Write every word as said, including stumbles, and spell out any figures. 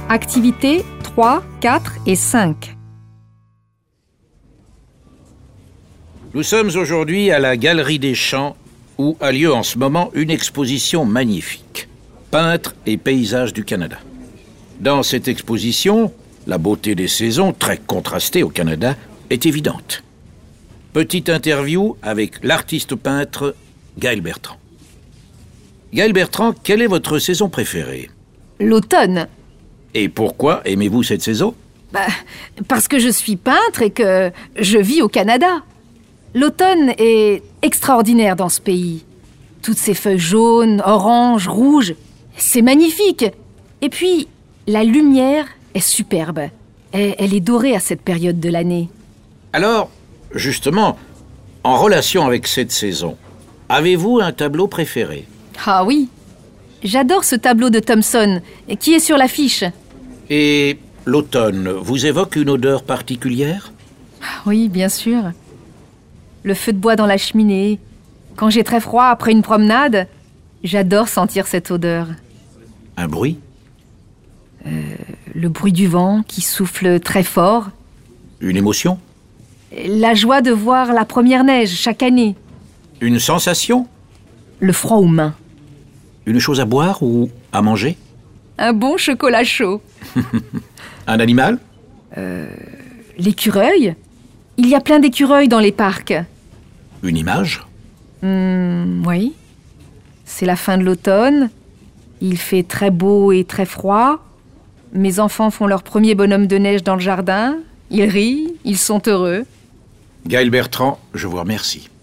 Activités trois, quatre et cinq. Nous sommes aujourd'hui à la Galerie des Champs, où a lieu en ce moment une exposition magnifique. Peintres et paysages du Canada. Dans cette exposition, la beauté des saisons, très contrastée au Canada, est évidente. Petite interview avec l'artiste peintre Gaël Bertrand. Gaël Bertrand, quelle est votre saison préférée? L'automne. Et pourquoi aimez-vous cette saison? Bah, parce que je suis peintre et que je vis au Canada. L'automne est extraordinaire dans ce pays. Toutes ces feuilles jaunes, oranges, rouges, c'est magnifique. Et puis, la lumière est superbe. Elle, elle est dorée à cette période de l'année. Alors, justement, en relation avec cette saison, avez-vous un tableau préféré? Ah oui, j'adore ce tableau de Thomson qui est sur l'affiche. Et l'automne vous évoque une odeur particulière? Oui, bien sûr. Le feu de bois dans la cheminée. Quand j'ai très froid après une promenade, j'adore sentir cette odeur. Un bruit? Euh, le bruit du vent qui souffle très fort. Une émotion? La joie de voir la première neige chaque année. Une sensation? Le froid aux mains. Une chose à boire ou à manger? Un bon chocolat chaud. Un animal? Euh, l'écureuil. Il y a plein d'écureuils dans les parcs. Une image? Hum, oui. C'est la fin de l'automne. Il fait très beau et très froid. Mes enfants font leur premier bonhomme de neige dans le jardin. Ils rient, ils sont heureux. Gaël Bertrand, je vous remercie.